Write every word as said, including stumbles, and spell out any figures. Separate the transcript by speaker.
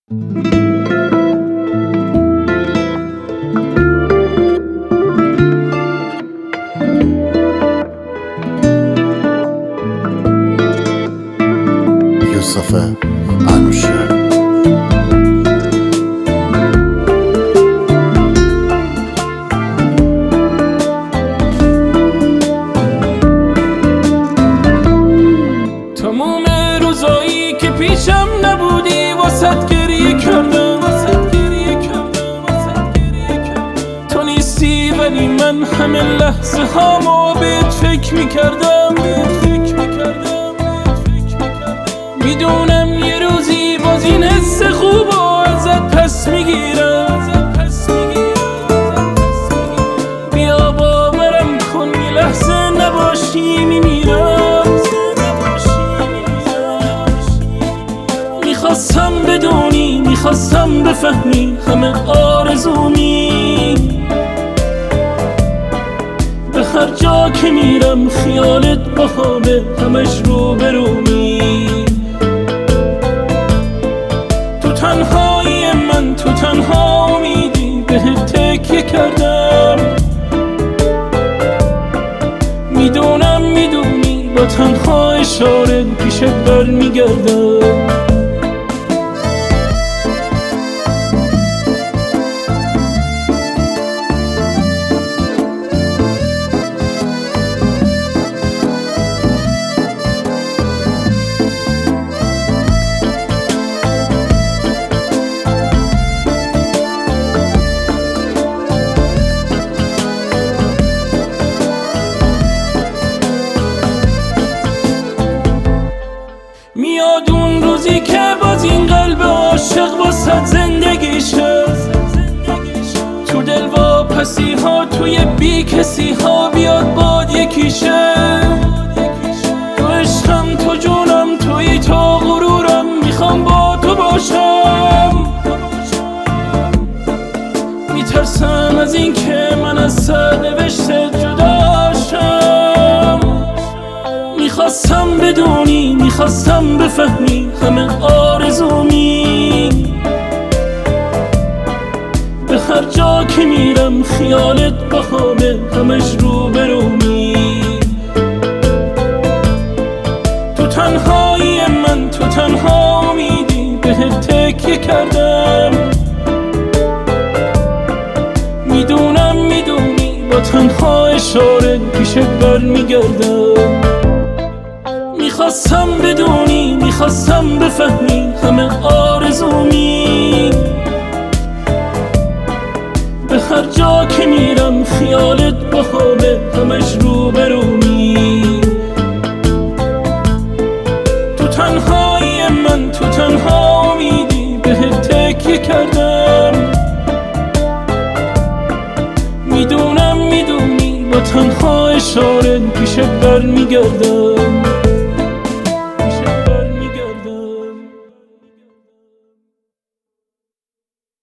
Speaker 1: یوسف انوشیروان.
Speaker 2: تموم روزایی که پیشم نبودی واسط گریه کردم، تو نیستی ولی من همه لحظه هامو بهت فکر میکردم. میدونم یه روزی باز این حس خوبو ازت پس میگیرم. بیا باورم کن یه لحظه نباشی میمیرم. میخواستم بدونی، میخواستم بفهمی همه آرزومی. به هر جا که میرم خیالت بهامه، همش رو برومی. تو تنهایی من، تو تنها امیدی، بهت تکیه کردم. میدونم میدونی با تنها اشاره پیشت برمیگردم. میاد اون روزی که باز این قلب عاشق واسه زندگی شد. تو دل واپسی ها، توی بی کسی ها بیاد باد یکیشه. تو عشقم، تو جونم، توی تو غرورم، میخوام با تو باشم. میترسم از این که من از سرنوشت جداشم. میخواستم بدونی، میخواستم بفهمی همه آرزومی. به هر جا که میرم خیالت بهامه، همش رو برومی. تو تنهایی من، تو تنها امیدی، بهت تکیه کردم. میدونم میدونی با تنها اشاره پیشت برمیگردم. میخواستم بدونی، میخواستم بفهمی همه آرزومی. به هر جا که میرم خیالت بهامه، همش رو برومی. تو تنهایی من، تو تنها امیدی، بهت تکیه کردم. میدونم میدونی با تنها اشاره پیشت برمیگردم.